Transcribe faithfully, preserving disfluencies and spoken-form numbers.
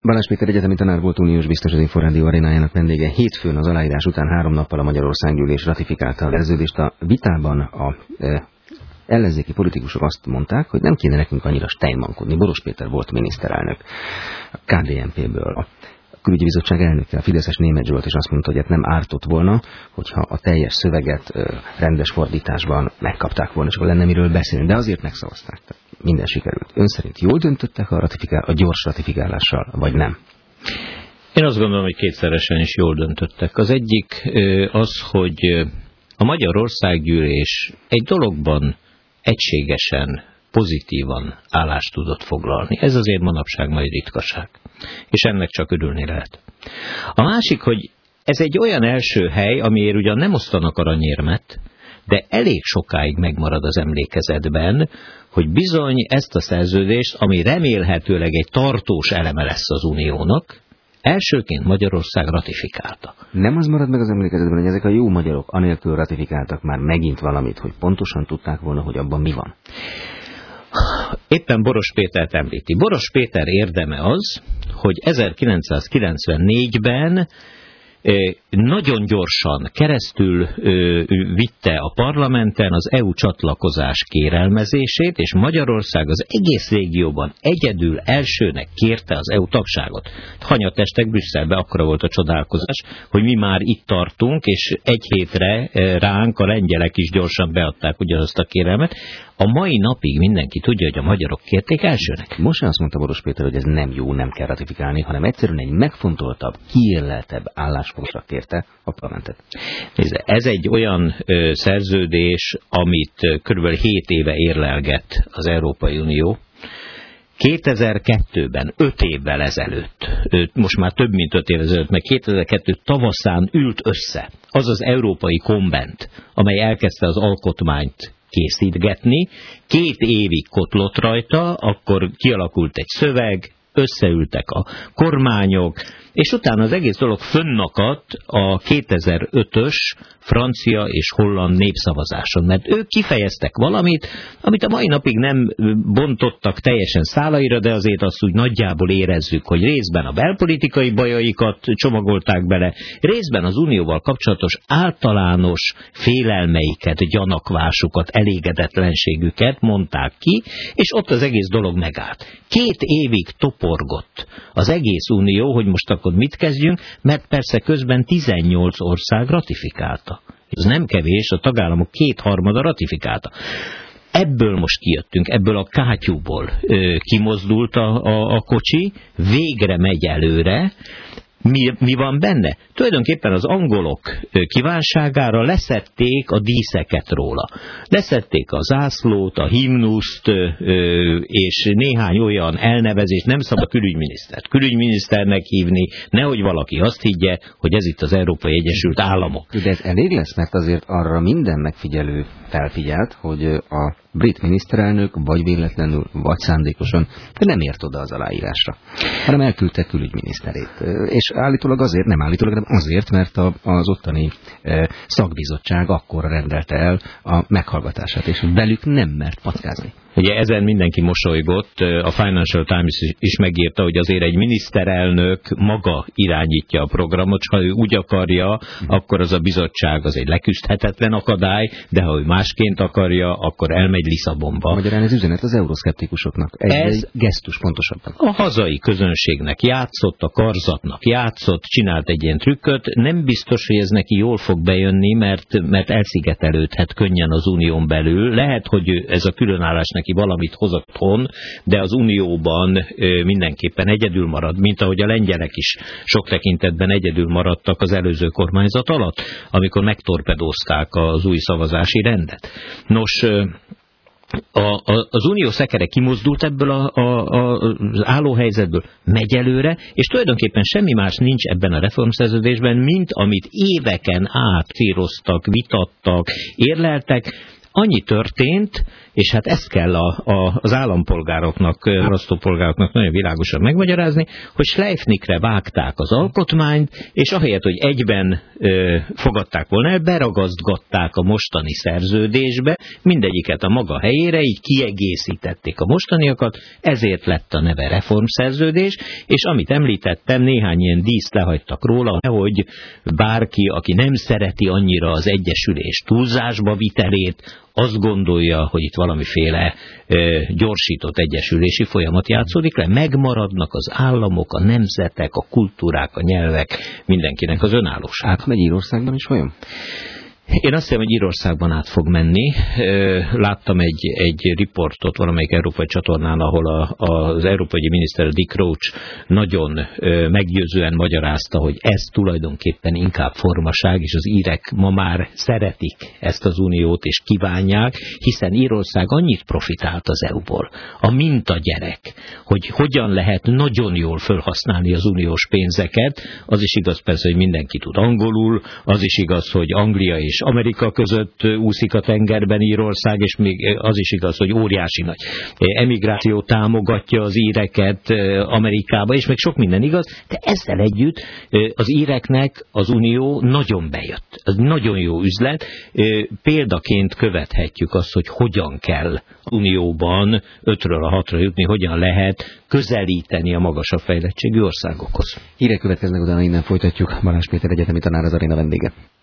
Balázs Péter egyetemi tanár volt, uniós biztos, az Inforádió arénájának vendége. Hétfőn az aláírás után három nappal a Magyarországgyűlés ratifikálta a szerződést. A vitában a e, ellenzéki politikusok azt mondták, hogy nem kéne nekünk annyira steinmankodni. Boros Péter volt miniszterelnök a ká dé en pé-ből. A külügyi bizottság elnöke, a fideszes Németh Zsolt is azt mondta, hogy hát nem ártott volna, hogyha a teljes szöveget e, rendes fordításban megkapták volna, és akkor lenne miről beszélni. De azért megszavazták. Tehát minden sikerült. Ön szerint jól döntöttek a, ratifikál, a gyors ratifikálással, vagy nem? Én azt gondolom, hogy kétszeresen is jól döntöttek. Az egyik az, hogy a Magyarországgyűlés egy dologban egységesen, pozitívan állást tudott foglalni. Ez azért manapság majd ritkaság. És ennek csak örülni lehet. A másik, hogy ez egy olyan első hely, amiért ugyan nem osztanak aranyérmet, de elég sokáig megmarad az emlékezetben, hogy bizony ezt a szerződést, ami remélhetőleg egy tartós eleme lesz az uniónak, elsőként Magyarország ratifikálta. Nem az marad meg az emlékezetben, hogy ezek a jó magyarok anélkül ratifikáltak már megint valamit, hogy pontosan tudták volna, hogy abban mi van? Éppen Boros Pétert említi. Boros Péter érdeme az, hogy ezerkilencszázkilencvennégyben nagyon gyorsan keresztül vitte a parlamenten az é u csatlakozás kérelmezését, és Magyarország az egész régióban egyedül elsőnek kérte az é u tagságot. Hanyatestek Brüsszelbe, akkora volt a csodálkozás, hogy mi már itt tartunk, és egy hétre ránk a lengyelek is gyorsan beadták ugyanazt a kérelmet. A mai napig mindenki tudja, hogy a magyarok kérték elsőnek. Most azt mondta Boros Péter, hogy ez nem jó, nem kell ratifikálni, hanem egyszerűen egy megfontoltabb, kiérleltebb álláspontra kérte a parlamentet. Nézze, ez egy olyan ö, szerződés, amit körülbelül hét éve érlelget az Európai Unió. kétezer-kettőben, öt évvel ezelőtt, most már több mint öt évvel ezelőtt, meg kétezer-kettő tavaszán ült össze az az Európai Konvent, amely elkezdte az alkotmányt készítgetni, két évig kotlott rajta, akkor kialakult egy szöveg, összeültek a kormányok, és utána az egész dolog fönnakadt a kétezer-ötös francia és holland népszavazáson, mert ők kifejeztek valamit, amit a mai napig nem bontottak teljesen szálaira, de azért azt úgy nagyjából érezzük, hogy részben a belpolitikai bajaikat csomagolták bele, részben az unióval kapcsolatos általános félelmeiket, gyanakvásukat, elégedetlenségüket mondták ki, és ott az egész dolog megállt. Két évig toporgott az egész unió, hogy most akkor mit kezdjünk, mert persze közben tizennyolc ország ratifikálta. Ez nem kevés, a tagállamok kétharmada ratifikálta. Ebből most kijöttünk, ebből a kátyúból ö, kimozdult a, a, a kocsi, végre megy előre. Mi, mi van benne? Tulajdonképpen az angolok kívánságára leszették a díszeket róla. Leszették a zászlót, a himnuszt, és néhány olyan elnevezést, nem szabad külügyminisztert külügyminiszternek hívni, nehogy valaki azt higgye, hogy ez itt az Európai Egyesült Államok. De ez elég lesz, mert azért arra minden megfigyelő felfigyelt, hogy a brit miniszterelnök vagy véletlenül, vagy szándékosan nem ért oda az aláírásra, hanem elküldte külügyminiszterét. És állítólag azért, nem állítólag, hanem azért, mert a, az ottani e, szakbizottság akkor rendelte el a meghallgatását, és velük nem mert packázni. Ugye ezen mindenki mosolygott, a Financial Times is megírta, hogy azért egy miniszterelnök maga irányítja a programot, és ha ő úgy akarja, akkor az a bizottság az egy leküzdhetetlen akadály, de ha ő másként akarja, akkor elmegy Lisszabonba. Magyarán ez üzenet az euroszkeptikusoknak. Ez, ez egy gesztus pontosabban. A hazai közönségnek játszott, a karzatnak játszott, csinált egy ilyen trükköt. Nem biztos, hogy ez neki jól fog bejönni, mert, mert elszigetelődhet könnyen az unión belül. Lehet, hogy ez a különállás neki valamit hozott hon, de az unióban mindenképpen egyedül marad, mint ahogy a lengyelek is sok tekintetben egyedül maradtak az előző kormányzat alatt, amikor megtorpedózták az új szavazási rendet. Nos, A, a, az unió szekere kimozdult ebből a, a, a, az állóhelyzetből, megy előre, és tulajdonképpen semmi más nincs ebben a reformszerződésben, mint amit éveken át círoztak, vitattak, érleltek. Annyi történt, és hát ezt kell a, a, az állampolgároknak, választópolgároknak nagyon világosan megmagyarázni, hogy Schleifnickre vágták az alkotmányt, és ahelyett, hogy egyben ö, fogadták volna el, beragasztgatták a mostani szerződésbe, mindegyiket a maga helyére, így kiegészítették a mostaniakat, ezért lett a neve reformszerződés, és amit említettem, néhány ilyen díszt lehagytak róla, hogy bárki, aki nem szereti annyira az egyesülés túlzásba vitelét, azt gondolja, hogy itt valamiféle ö, gyorsított egyesülési folyamat játszódik le, megmaradnak az államok, a nemzetek, a kultúrák, a nyelvek, mindenkinek az önállóság. Átmegy Írországban is vajon? Én azt hiszem, hogy Írországban át fog menni. Láttam egy, egy riportot valamelyik európai csatornán, ahol a, az európai miniszter Dick Roach nagyon meggyőzően magyarázta, hogy ez tulajdonképpen inkább formaság, és az írek ma már szeretik ezt az uniót, és kívánják, hiszen Írország annyit profitált az é u-ból, a mintagyerek, hogy hogyan lehet nagyon jól felhasználni az uniós pénzeket. Az is igaz persze, hogy mindenki tud angolul, az is igaz, hogy Anglia és Amerika között úszik a tengerben Írország, és még az is igaz, hogy óriási nagy emigráció támogatja az íreket Amerikába, és még sok minden igaz, de ezzel együtt az íreknek az unió nagyon bejött. Ez nagyon jó üzlet. Példaként követhetjük azt, hogy hogyan kell az unióban ötről a hatra jutni, hogyan lehet közelíteni a magasabb fejlettségű országokhoz. Hírek következnek, utána innen folytatjuk. Balázs Péter egyetemi tanár az Aréna vendége.